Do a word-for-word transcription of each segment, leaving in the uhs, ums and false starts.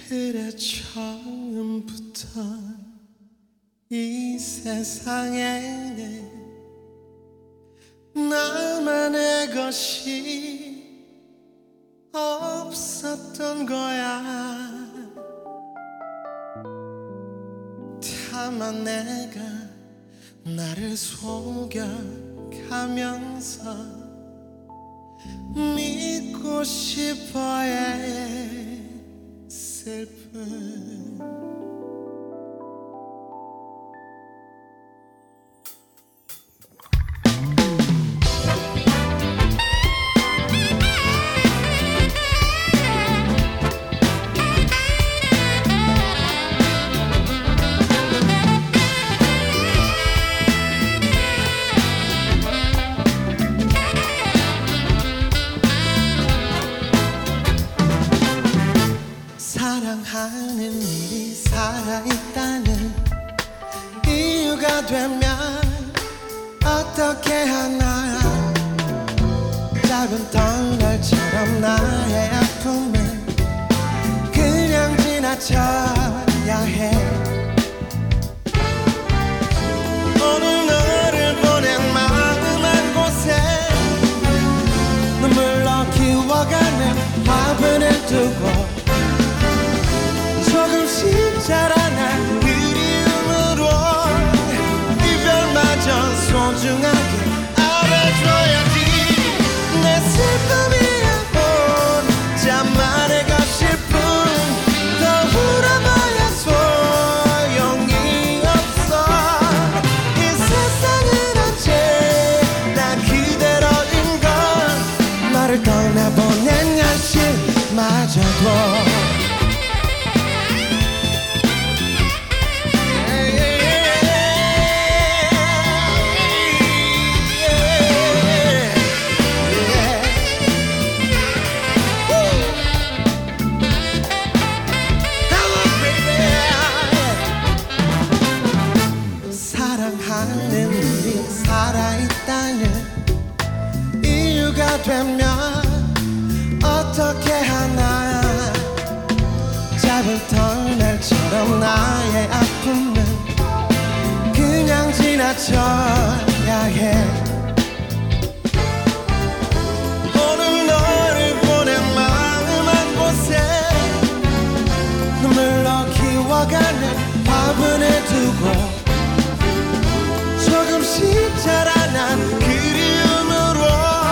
그래 처음부터 이 세상에 나만의 것이 없었던 거야. 다만 내가 나를 속여가면서 믿고 싶어야 했을 뿐. 사랑하는 일이 살아있다는 이유가 되면 어떻게 하나. 작은 덩달처럼 나의 아픔은 그냥 지나쳐야 해. 오늘 너를 보낸 마음 한 곳에 눈물로 키워가는 화분을 두고 조금씩 자라난 그리움으로 이별마저 소중하게 알아줘야지. 내 슬픔이야 혼자 말해가실 뿐. 더 울어봐야 소용이 없어. 이 세상은 언제나 그대로인 걸. 나를 떠나보낸 현실마저도 사랑하는 일이 살아있다는 이유가 되면 어떻게 하나. 작은 털날처럼 나의 아픔은 그냥 지나쳐야 해. 오늘 너를 보낸 마음 한 곳에 눈물로 키워가는 화분을 두고 조금씩 자라난 그리움으로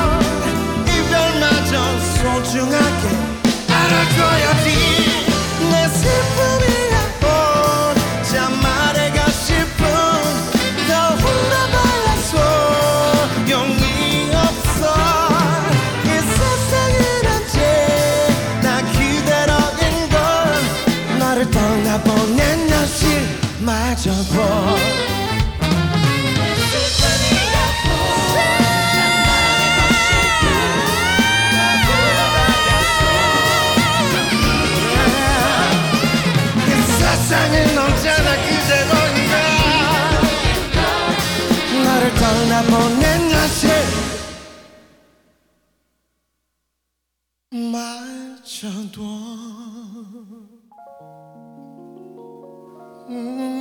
이별마저 소중하게 알아줘야지. 내 슬픔이야 혼자 말해가실 뿐. 더 울어봐야 소용이 없어. 이 세상은 언제나 그대로인 걸. 나를 떠나보낸 현실마저도 세상은 언제나 그대로인가. 나를 떠나보낸 현실 마저도 음.